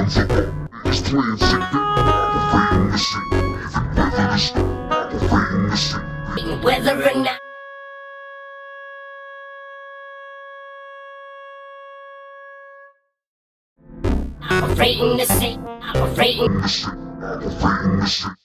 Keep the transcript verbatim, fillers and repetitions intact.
hands up, it's playing sick, aggravating the shit. Even weather the shit, aggravating the shit. Whether or not I'm afraid to say, I'm afraid the shit, aggravating the shit.